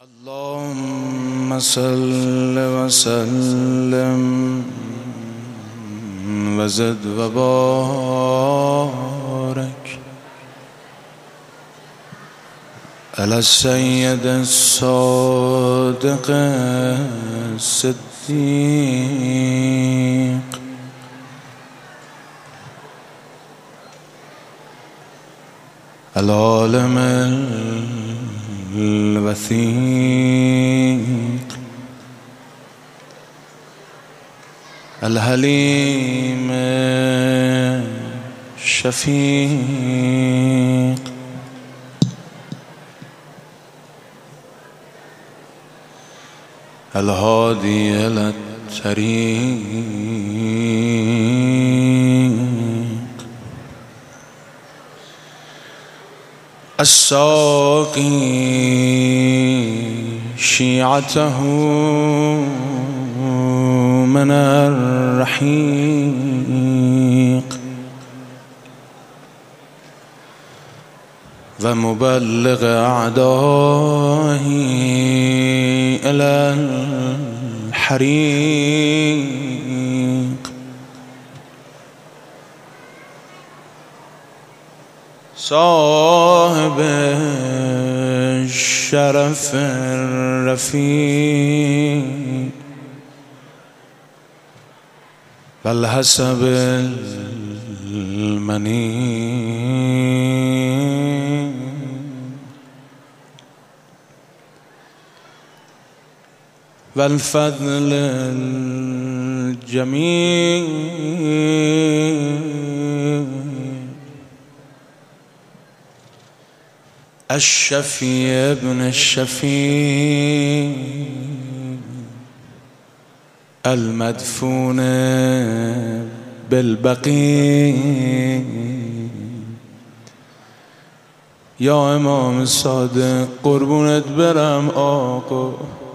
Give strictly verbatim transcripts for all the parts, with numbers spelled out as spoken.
اللهم صل وسلم وزد وبارك على السيد الصادق الصديق العالم الوثيق الحليم الشفيق الهادي إلى الطريق الساقي شيعته من الرحيق ومبلغ أعدائه إلى الحريق صاحب الشرف الرفيع والحسب المنيع والفضل الجميل الشفيع ابن الشفيع المدفون بالبقيع یا امام صادق قربونت برم آقا.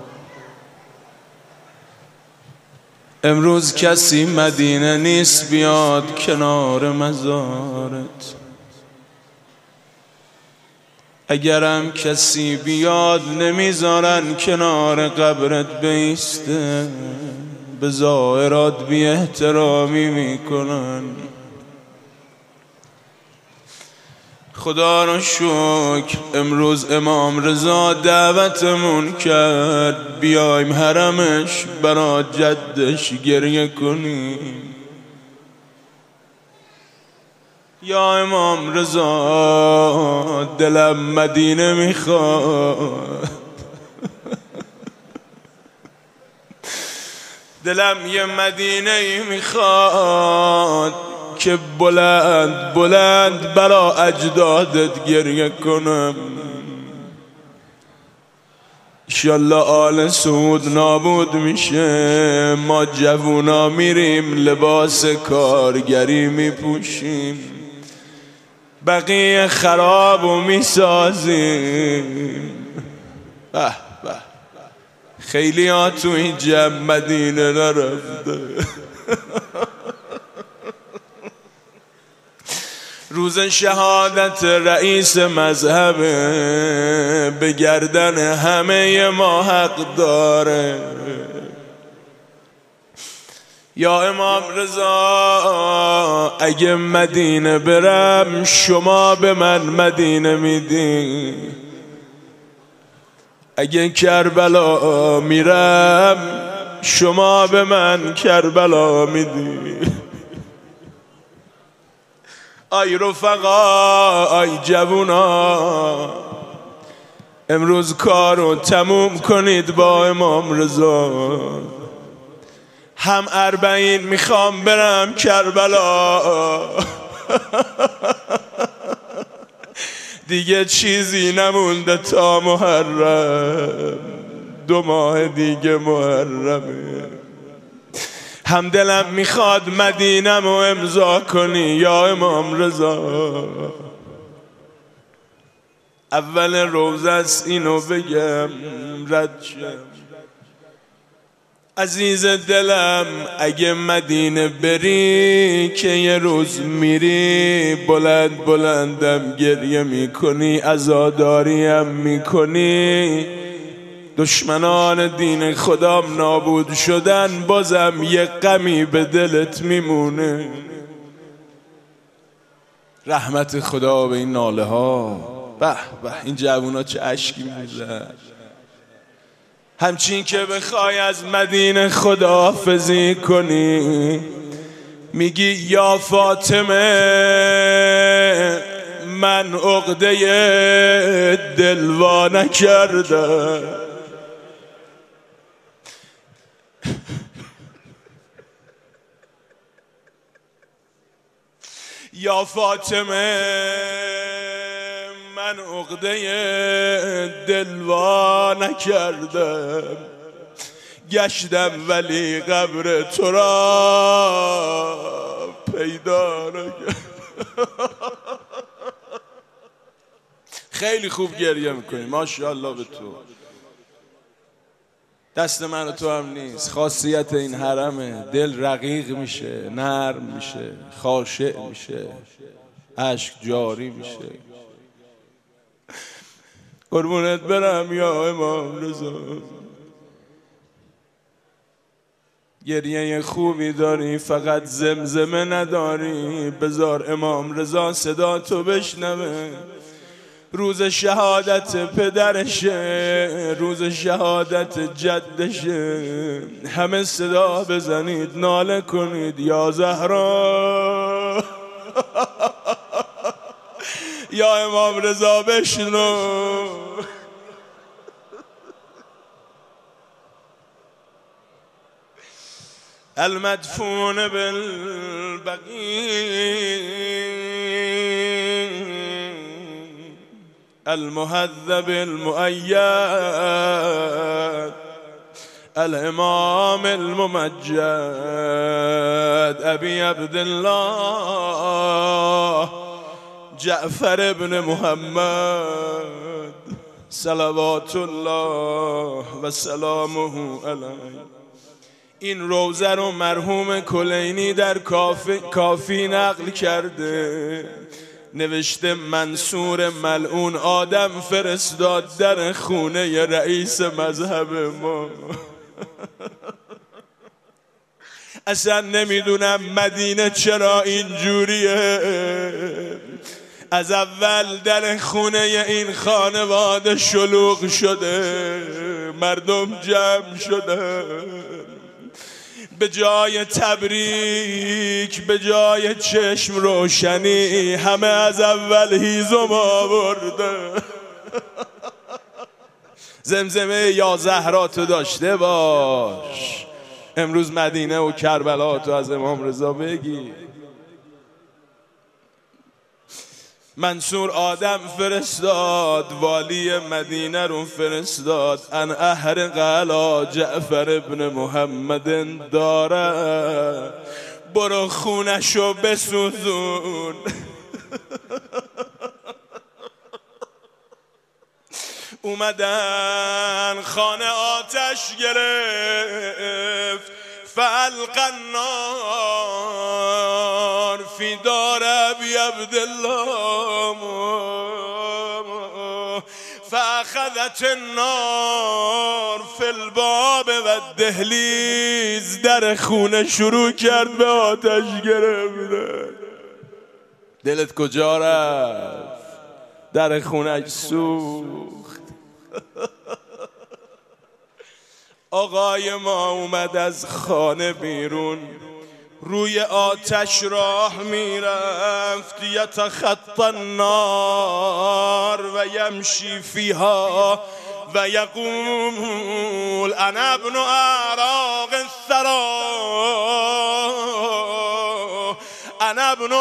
امروز کسی مدینه نیست بیاد کنار مزارت، اگرم کسی بیاد نمیذارن کنار قبرت بیسته، به ظاهرات بی احترامی میکنن. خدا را شکر امروز امام رضا دعوتمون کرد بیایم حرمش برا جدش گریه کنیم. یا امام رضا دلم مدینه میخواد، دلم یه مدینه میخواد که بلند بلند برا اجدادت گریه کنم. انشالله آل سعود نابود میشه، ما جوونا میریم لباس کارگری میپوشیم، بقیه خراب و میسازیم. به به خیلی ها تو این جمع مدینه نرفته. روز شهادت رئیس مذهب به گردن همه ما حق داره. یا امام رضا اگه مدینه برم شما به من مدینه میدی، اگه کربلا میرم شما به من کربلا میدی. آی رفقا، آی جوونا، امروز کارو تموم کنید با امام رضا. هم اربعین میخوام برم کربلا، دیگه چیزی نمونده تا محرم، دو ماه دیگه محرمه. هم دلم میخواد مدینم رو امضا کنی یا امام رضا. اول روزه است اینو بگم رد شم. عزیز دلم اگه مدینه بری که یه روز میری بلند بلندم گریه میکنی، عزاداریم میکنی، دشمنان دین خدام نابود شدن، بازم یه غمی به دلت میمونه. رحمت خدا به این ناله ها. به به این جوونا چه اشکی میزن. همچین که بخوای از مدینه خداحافظی کنی، میگی یا فاطمه من عقده دل وا نکردم. یا فاطمه من عقده دل وا نکردم، گشتم ولی قبر تو را پیدا نکردم. خیلی خوب گریه میکنی، ماشاءالله به تو. دست من و تو هم نیست، خاصیت این حرمه. دل رقیق میشه، نرم میشه، خاشع میشه، اشک جاری میشه. قربونت برم یا امام رضا. گریه خوبی داری، فقط زمزمه نداری. بذار امام رضا صدا تو بشنوه. روز شهادت پدرشه، روز شهادت جدشه. همه صدا بزنید، ناله کنید یا زهرا. یا امام رضا بشنو. المدفون بالبقیع المهذب المؤید الامام الممجد ابی عبدالله جعفر ابن محمد صلوات الله و سلامه علیه. این روزه رو مرحوم کلینی در کافی, کافی نقل کرده. نوشته منصور ملعون آدم فرستاد در خونه رئیس مذهب ما. اصلا نمیدونم مدینه چرا اینجوریه. از اول در خونه این خانواده شلوغ شده، مردم جمع شده. به جای تبریک، به جای چشم روشنی، همه از اول هیزم آورده. زمزمه یا زهرا تو داشته باش. امروز مدینه و کربلا تو از امام رضا بگی. منصور آدم فرستاد، والی مدینه رو فرستاد. ان احرق علی جعفر ابن محمد داره، برو خونشو بسوزون. اومدن خانه آتش گرفت. فالق النار فی دار ابی عبدالله فاخذت النار فی الباب و دهلیز. در خونه شروع کرد به آتش گرفتن. دلت کجا رفت؟ در خونش سوخت. آقای ما اومد از خانه بیرون، روی آتش راه میرفت. یتخطی النار و یمشی فیها و یقول انا ابن اعراق الثرى انا ابن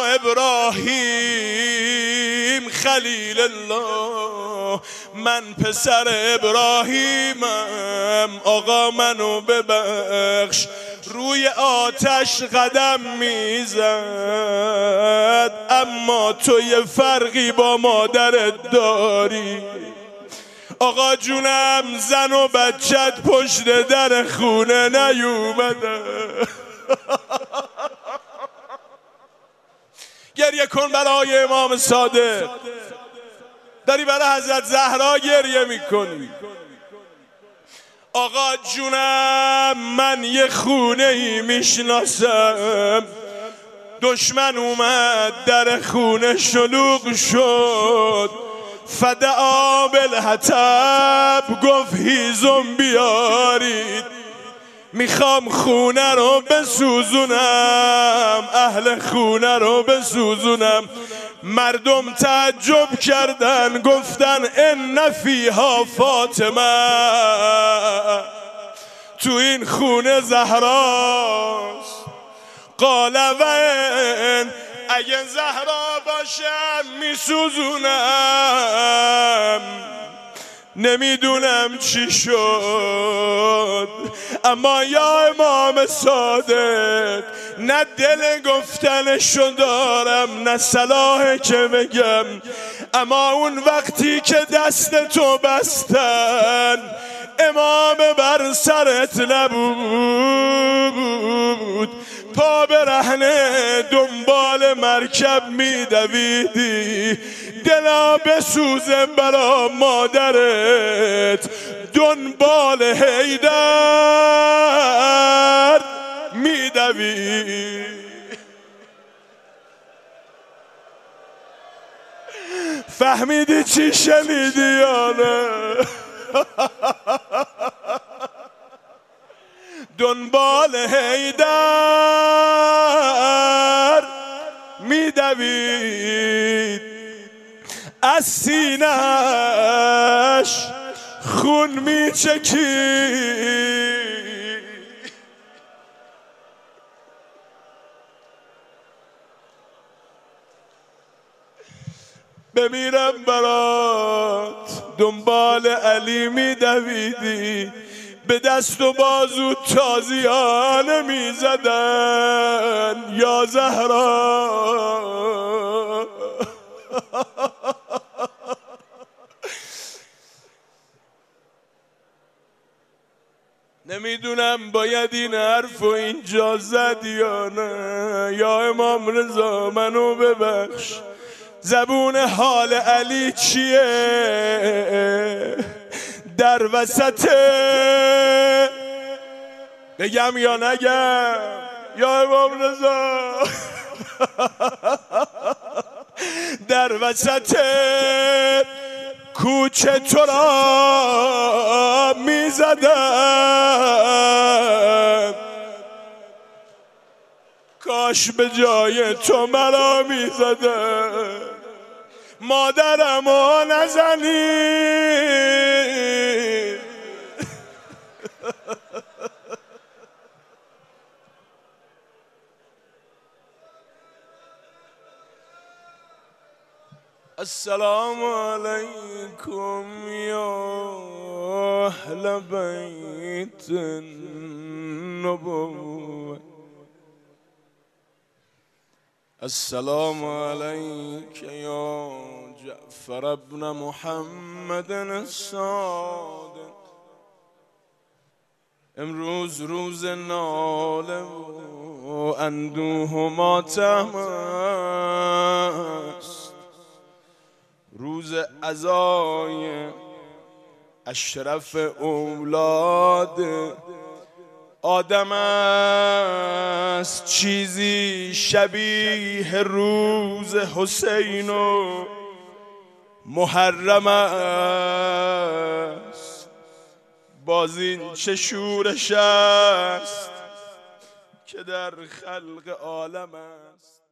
ابراهیم خلیل الله. من پسر ابراهیمم، آقا منو ببخش. روی آتش قدم میزد، اما تو یه فرقی با مادرت داری. آقا جونم، زن و بچت پشت در خونه نیومده. گریه کن برای امام صادق. داری برای حضرت زهرا گریه میکنی. آقا جونم من یه خونه ای میشناسم، دشمن اومد در خونه شلوغ شد، فدعا بالحطب گفت هیزم بیارید، میخوام خونه رو بسوزونم، اهل خونه رو بسوزونم. مردم تعجب کردن گفتن ان فیها فاطمه، تو این خونه زهراست. قال وین اگه زهرا باشم میسوزونم، نمیدونم چی شد، اما یا امام صادق نه دل گفتنشو دارم نه صلاحه که بگم، اما اون وقتی که دست تو بستن امام بر سرت نبود، پا برهنه دنبال مرکب میدویدی، دلا بسوزه برا مادرت، دنبال حیدر میدوی. فهمیدی چی شنیدی یا نه؟ دنبال حیدر میدوید، از سینه‌اش خون میچکید. بمیرم برات، دنبال علی میدویدی، به دست و بازو تازیانه میزدن یا زهرا. نمیدونم باید این حرف و اینجا زد یا نه. یا امام رضا منو ببخش، زبون حال علی چیه؟ در وسط بگم یا نگم؟ یا امام رضا در وسط کوچه تو را میزدن، کاش به جای تو مرا میزدن. مادرمو نزنی. السلام علیکم یا اهل بیت النبوة، السلام علیک یا جعفر ابن محمد الصادق. امروز روز ناله و اندوه و ماتم است، روز عزای اشرف اولاد آدم است، چیزی شبیه روز حسین و محرم است. باز این چه شورش است که در خلق عالم است.